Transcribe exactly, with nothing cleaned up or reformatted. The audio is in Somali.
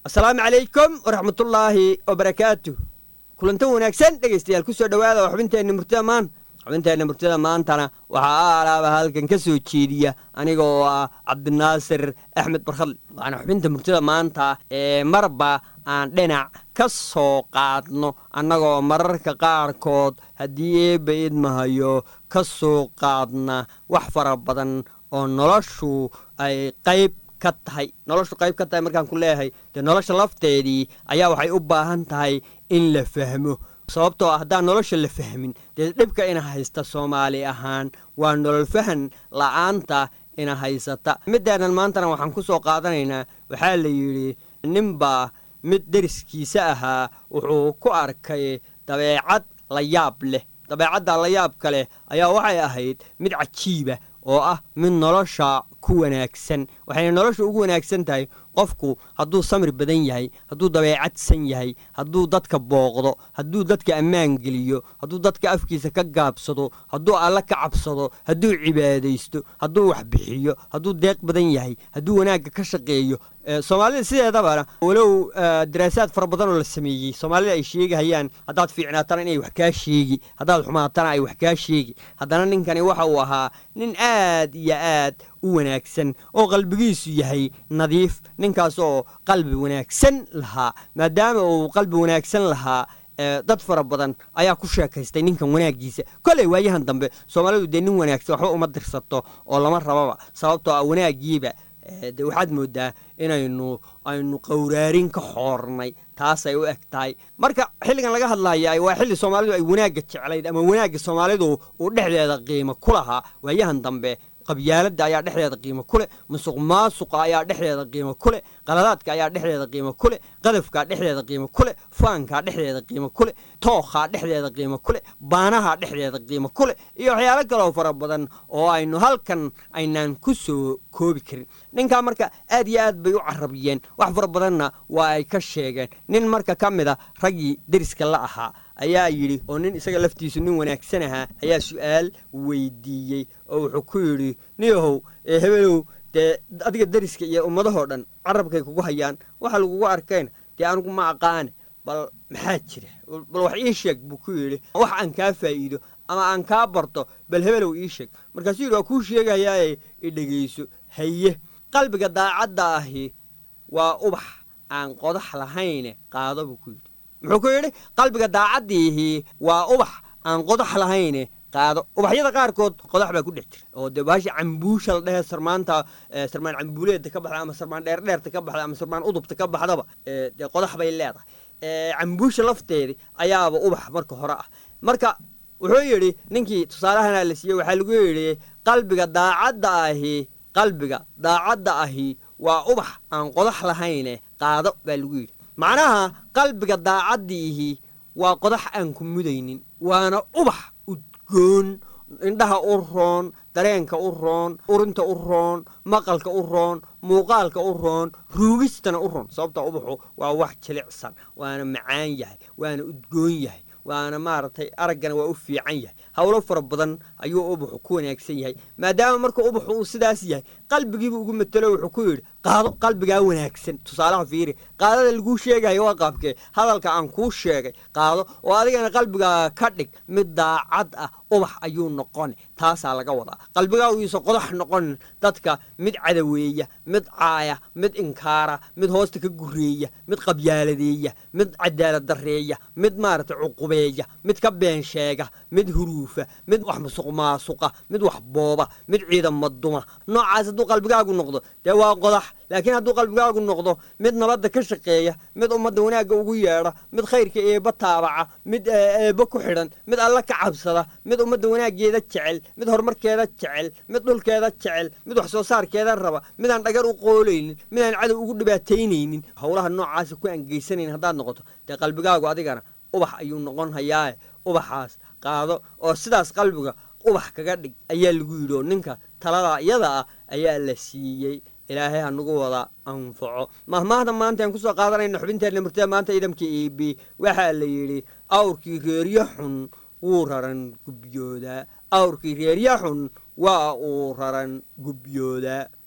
السلام عليكم ورحمة الله وبركاته. كلنتم وناكسن dhageystayaal ku soo dhawaada waxbinteena murtida maan waxbinteena murtida maantana waxa alaaba halkan ka soo jeediya anigoo ah Cabdinaasir Axmed Barkhad waxaan waxbinta murtida maanta ee marba aan dhinac ka soo qaadno annagoo mararka qaarkood haddii eebba idmahayo ka soo qaadna wax fara badan oo noloshu ay qayb ka tahay noloshu qayb ka tahay markaan ku leeyahay de nolosha lafteedii ayaa waxay u baahan tahay in la fahmo sababtoo ah haddaan nolosha la fahmin dee dhibka ina haysta Soomaali ahaan waa nolol fahan la'aanta ina haysata midaanan maantana waxaan ku soo qaadanaynaa waxaa la yidhi ninba mid deriskiisa ahaa wuxuu ku arkay dabeecad la yaab leh dabeecadda la yaab kale ayaa waxay ahayd mid cajiiba oo ah mid nolosha ku wanaagsan waxay nolosha ugu wanaagsan tahay qofku hadduu samir badan yahay hadduu dabeecadsan yahay hadduu dadka booqdo hadduu dadka ammaan geliyo hadduu dadka afkiisa ka gaabsado hadduu alla ka cabsado hadduu cibaadaysto hadduu wax bixiyo hadduu deeq badan yahay hadduu wanaagga ka shaqeeyo Soomaalida sideedaba walow daraasaad fara badan oo la sameeyay Soomaalida ay sheegayaan haddaad fiicnaatana inay wax ka sheegi haddaad xumaatana ay wax ka sheegi haddana ninkani waxa uu ahaa nin aad iyo aad u wanaagsan oo qalbigiisu yahay nadiif ninkaas oo qalbi wanaagsan lahaa maadaama uu qalbi wanaagsan lahaa dad fara badan ayaa ku sheekaystay ninkan wanaagiisa kolay waayahan dambe Soomaalidu de nin wanaagsan waxba uma dirsato oo lama rababa sababtoo ah wanaagiiba de waxaad moodaa inaynu aynu qowraarin ka xoornay taasay u eg tahay marka xilligan laga hadlaayay waa xilli Soomaalidu ay wanaagga jeclayd ama wanaagga Soomaalidu uu dhexdeeda qiimo ku lahaa waayahan dambe qabyaaladda ayaa dhexdeeda qiimo ku leh musuqmaasuqa ayaa dhexdeeda qiimo ku leh qaladaadka ayaa dhexdeeda qiimo ku leh qadafka dhexdeeda qiimo ku leh faanka dhexdeeda qiimo ku leh tooqa dhexdeeda qiimo ku leh baanaha dhexdeeda qiimo ku leh iyo waxyaalo kale oo fara badan oo aynu halkan aynaan ku soo koobi karin ninka marka aad iyo aad bay u carabiyeen wax fara badanna waa ay ka sheegeen nin marka kamida ragii deriska la ahaa ayaa yiri oo nin isaga laftiisu nin wanaagsan ahaa ayaa su'aal weydiiyay oo wuxuu ku yiri niyow ee hebelow de adiga deriska iyo ummadaha dhan carabkay kugu hayaan waxa lagu arkeen de anigu ma aqaan bal maxaa jira bal wax ii sheeg buu ku yiri wax aan ka faa'iido ama aan ka barto bal hebelow ii sheeg markaas yiri waa ku sheegayaa ee dhageyso haye qalbiga daacadda ahi waa ubax aan qodax lahayn qaado buu ku yiri muxuu ku yiri qalbiga daacaddiihi waa ubax aan qodax lahayn qaado ubaxyada qaarkood qodax baa ku dhex jira oo de baashi cambuusha la dhahay sarmaanta sarmaan cambuuleed ka baxda ama sarmaan dheer dheer ka baxda ama sarmaan udubta ka baxdaba de qodax bay leedahay ee cambuusha lafteeda ayaaba ubax marka hore ah marka wuxuu yiri ninkii tusaalahana la siiyay waxa lagu yiri qalbiga daacadda ahi qalbiga daacadda ahi waa ubax aan qodax lahayn qaado baa lagu yiri macnaha qalbiga daacaddiihi waa qodax aan ku mudaynin waana ubax udgoon indhaha u roon dareenka u roon urinta u roon maqalka u roon muuqaalka u roon ruugistana u roon sababta ubaxu waa wax jilicsan waana macaan yahay waana udgoon yahay waana maartay araggana waa u fiican yahay hawlo fara badan ayuu ubaxu ku wanaagsan yahay maadaama marka ubaxu uu sidaas yahay qalbigiiba ugu matalo wuxuu ku yiri qaado qalbiga wanaagsan tusaalaha fiiri qaadada lagu sheegayo waa qaabkee hadalka aan ku sheegay qaado oo adigana qalbiga ka dhig mid daacad ah ubax ayuu noqon taasa laga wadaa qalbiga uu soo qodax noqon dadka mid cadaweeya mid caaya mid inkaara mid hoosta ka gureeya mid qabyaaladeeya mid cadaalad dareeya mid maarta cuqubeeya mid ka been sheega mid huruufa mid wax musuqmaasuqa mid wax booba mid ciidan maduma noocaas haduu qalbigaagu noqdo de waa qodax laakiin hadduu qalbigaagu noqdo mid nabadda ka shaqeeya mid ummadda wanaagga ugu yeedha mid khayrka eeba taabaca mid eeba ku xidhan mid alla ka cabsada mid ummadda wanaaggeeda jecel mid horumarkeeda jecel mid dhulkeeda jecel mid wax soo saarkeeda raba mid aan dhagar u qoolaynin mid aan cadow ugu dhibaataynaynin howlaha noocaas ku angeysanaynin haddaad noqoto dee qalbigaagu adigana ubax ayuu noqon hayaa ubaxaas qaado oo sidaas qalbiga ubax kaga dhig ayaa lagu yidhi ninka talada iyada ah ayaa la siiyey ilaahay hanagu wada anfaco mahmaahda maanta aan ku soo qaadanayna xubinteena murtida maanta idamka eebi waxa la yiri awrkii reeriyo xun wuu raran gubyooda awrkii reeriyo xun waa uu raran gubyooda